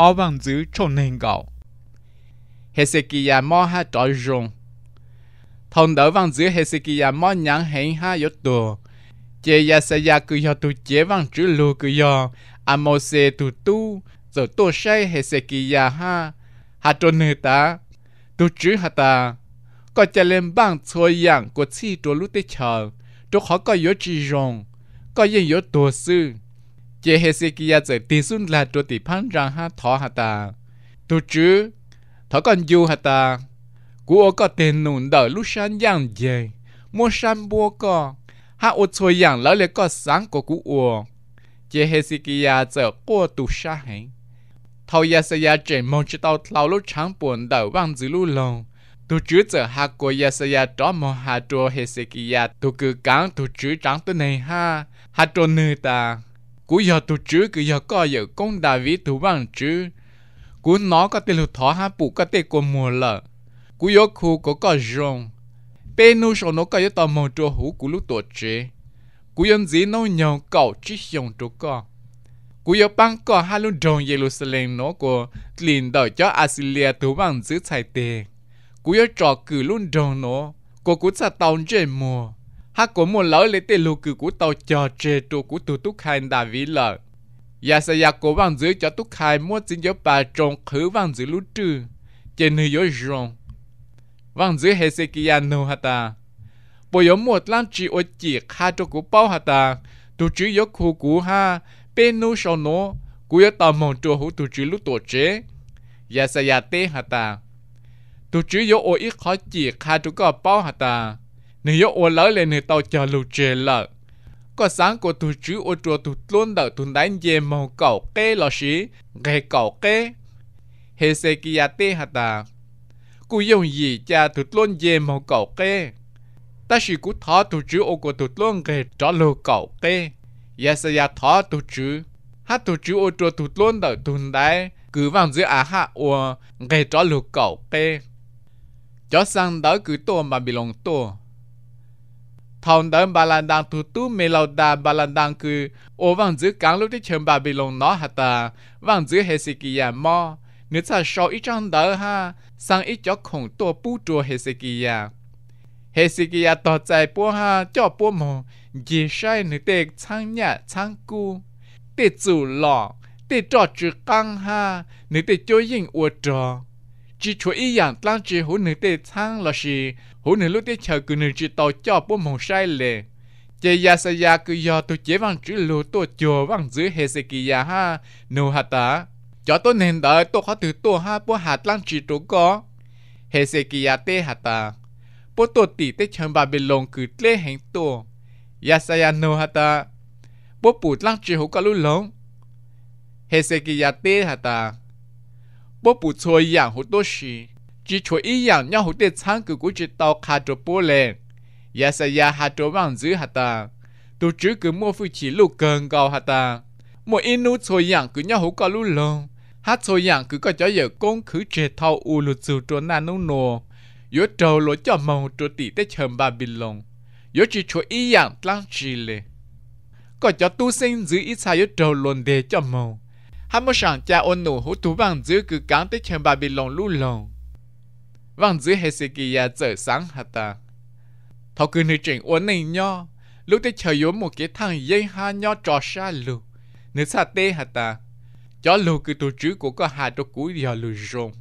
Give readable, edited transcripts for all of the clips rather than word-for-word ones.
ở vang giữ trong nền gạo Hezekiah mò ha trọi rong thằng đỡ vang giữ Hezekiah mò nhang hẹn ha yếu đồ chế Yesaya cứ yo tu chế vang chữ lu cứ yo Amose tu giờ tu say Hezekiah ha trôn nơi ta tu chữ ha ta có cho lên bang xuôi yang của chi đồ lúc tết chờ đồ khó có yếu chỉ rong có yên yếu đồ sư chế Hezekiah giờ tì xuân là đồ tì phán rằng ha thọ ha ta tu chữ thọ còn du ha ta của có tên nụn đỡ lúc sáng yang về mua san bua có ha ô xuôi yang lỡ lại có sáng của cú ua chế Hezekiah giờ qua tu sa hẹn thầu Yesaya trên mong chỉ tao lao lúc sáng buồn đỡ vang dữ lu lòng tu chữ giờ ha của Yesaya đó mà ha cho Hezekiah tu cứ cán tu chữ trắng tu này ha cho nơi ta cú giờ tu chữ cứ giờ có giờ công David tu vang chữ cú nó có tên lụt thọ ha phụ có tên của mùa lợ cú giờ khu có rong bên nu số nó có giờ tao mong cho hú cú lúc tổ chế cú yên gì nó nhau cậu chỉ dùng cho con cú giờ băng có hai lúc trong Jerusalem nó của liền đợi cho Assyria tu vang giữ chạy tề cú giờ trò cử luôn trong nó của cú sẽ tàu trên mùa ha của mùa lỡ lấy tên lục cử cú tàu chờ chế tụ cú tu túc khai David lợ Yesaya cố vang giữ cho túc khai mua chính cho bà trong khứ vang giữ lúc trừ trên nơi yếu rong vang giữ Hezekiah nô hả ta bộ yếu một lan chỉ ở chỉ khai cho cú bao hả ta tu chữ yếu khu cú ha bên nu sau nó cú yếu tàu mong cho hú tu chữ lúc tổ chế Yesaya tê hả ta tu chữ yếu ở ít khó chỉ khai cho có bao hả ta nếu yếu ở lỡ lên nơi tàu chờ lục chế lợ có sáng của tu chữ ở chùa tu luôn đợi tu đánh về màu cẩu kê lò xí ghé cẩu kê Hezekiah tê hả ta cú dùng gì cha tu luôn về màu cẩu kê ta chỉ cú thọ tu chữ ở của tu luôn ghé cho lô cẩu kê Yesaya thọ tu chữ hát tu chữ ở chùa tu luôn đợi tu đánh cứ vang giữa hạ ở ghé cho lô cẩu kê cho sang đó cứ tô mà bị lòng tô thằng đó bà lan đang tu mê lâu đà bà lan đang cứ ô vang giữa cảng lúcที่เชิญ Babylon nó hả ta vang giữa Hezekiah mò nếu ta sau ít trong đó ha sang ít cho khổng tô bù chùa Hezekiah tỏ chạy bố ha cho bố mồ dì sai nữ tê sang nhà sang cu tê chủ lọ tê trọ chữ căng ha nữ tê cho yên ua trò chỉ cho ý dạng tăng chỉ hữu nữ tê sang là gì hữu nữ lúc tê chờ cứ nữ chỉ tàu cho bố mồ sai lệ chế Yesaya cứ do tôi chế vang chữ lô tôi chùa vang dưới Hezekiah ha nô hả ta cho tôi nên đợi tôi có từ tôi ha bố hạt tăng chỉ tôi có Hezekiah tê hả ta bố tôi tỉ tê chân Babylon cứ lê hành tôi Yesaya nô hả ta bố bụt tăng chỉ hữu có lúc lông Hezekiah tê hả ta bố bụt xôi dạng hữu tôi xì chỉ cho ý dạng nhau hữu tê sáng cứ chỉ tàu khá cho bố lên Yesaya hạt cho vang giữ hả ta tôi chứ cứ mua phu chỉ lúc gần gạo hả ta một ít nút xôi dạng cứ nhau hữu có lúc lông hát xôi dạng cứ có cho giờ công cứ chế thao u lụt dù cho nà nô nô yếu trâu lối cho màu cho tỷ tê chầm Babylon yếu chỉ cho ý dạng tăng trì lệ có cho tu sinh giữ ít xa yếu trâu luôn để cho màu hát một sáng cha ôn nụ hữu tú vang giữ cứ cán tê chầm Babylon lũ lòng vang giữ Hezekiah giờ sáng hả ta thọ cứ nữ trình ôn này nho lúc tê chờ yếu một cái thằng dây ha nho trò xa lù nữ xa tê hả ta cho lù cứ tổ chức của có hai cho cúi điều lù rong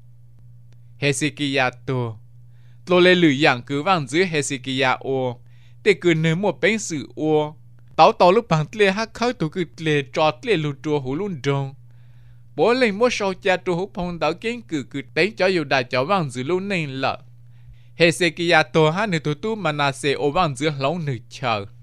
Hezekiah tôi lấy lử dạng cứ vang dưới Hezekiah ô để cứ nếm một bánh sự ô tao lúc bằng tle hát khơi tụ cứ tle trò tle lù chùa hú luôn rong bố lên mua sầu cha chùa hú phong đảo kiến cứ đánh cho yêu đại cho vang dưới luôn nên lợ Hezekiah tôi hát nữ tu Manasseh ô vang dưới lóng nữ chờ